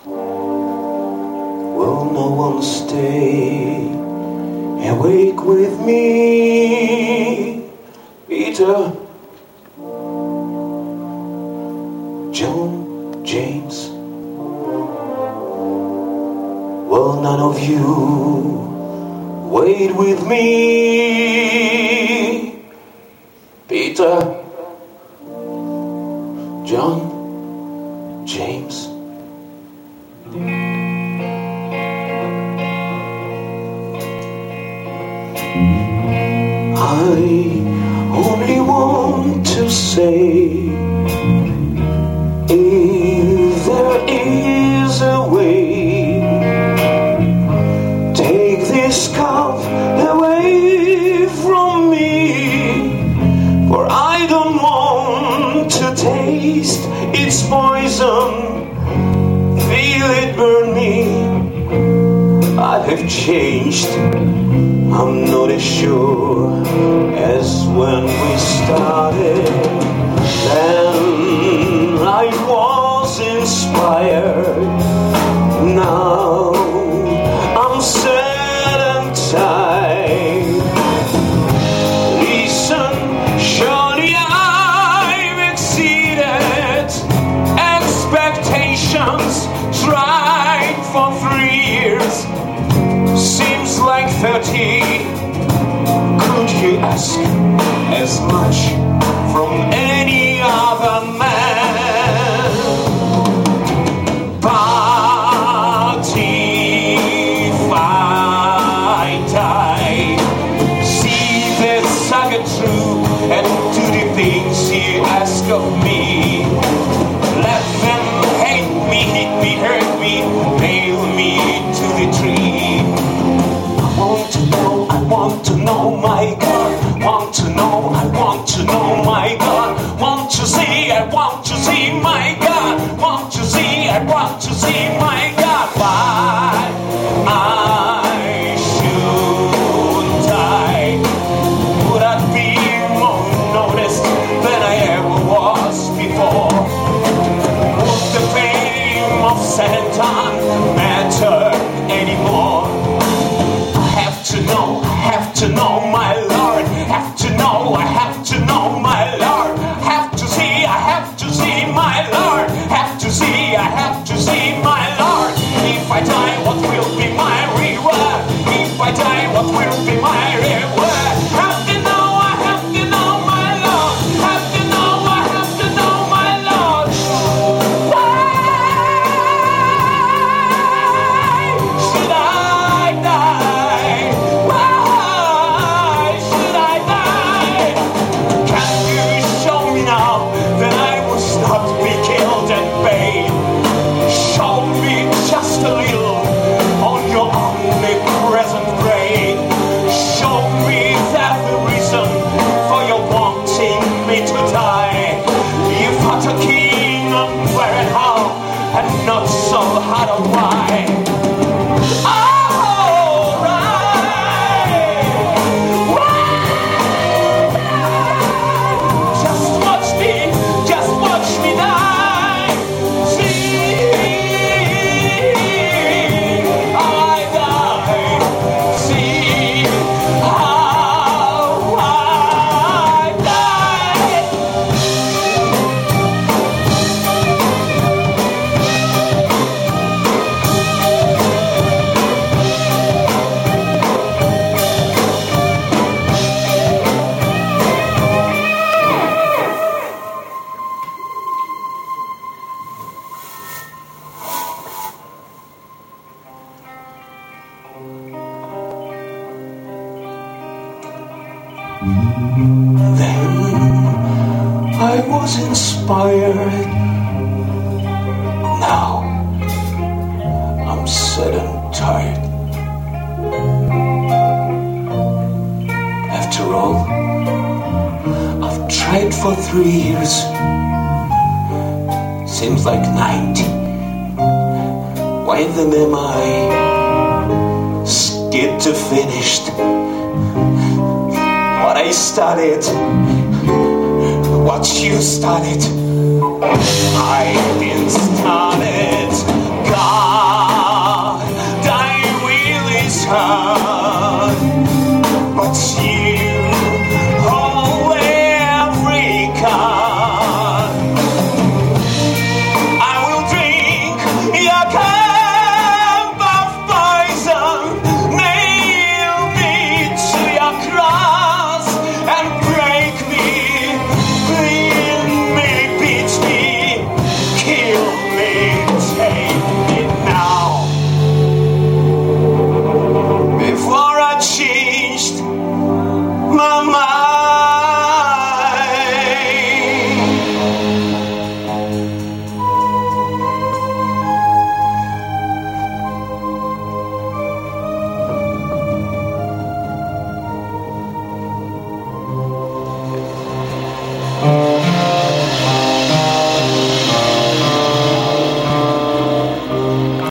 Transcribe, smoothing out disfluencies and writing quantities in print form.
Will no one stay awake with me? Peter, John, James. Will none of you wait with me? Peter, John, James. I only want to say, if there is a way, take this cup away from me, for I don't want to taste its poison, feel it burn me. I have changed, I'm not as sure as when we started. Then I was inspired. Now I'm sad and tired. Listen, surely I've exceeded expectations. Tried for 3 years. Seems like 30. Could you ask as much from any other man? But if I die, see that I get through and do the things you ask of me. Let them hate me, hit me, hurt me, nail me to the tree. I want to know my God. Want to know, I want to know my God. Want to see, I want to see my God. Want to see, I want to see my God. Why I should die? Would I be more noticed than I ever was before? Would the fame of Satan matter anymore? I have to know my Lord. Have to know, I have to know my Lord. Have to see, I have to see my Lord. Have to see, I have to see my Lord. If I die, what will be my reward? If I die, what will be my reward? Have to know, I have to know my Lord. Have to know, I have to know my Lord. Why should I die? Why should I die? Can you show me now that I was not be killed and paid? Show me just a little on your omnipresent brain. Show me that the reason for your wanting me to die. You fought a king of where and how, and not so how to why. Then I was inspired. Now I'm sad and tired. After all, I've tried for 3 years. Seems like 90. Why then am I skid to finished? What I started, what you started, I've been started.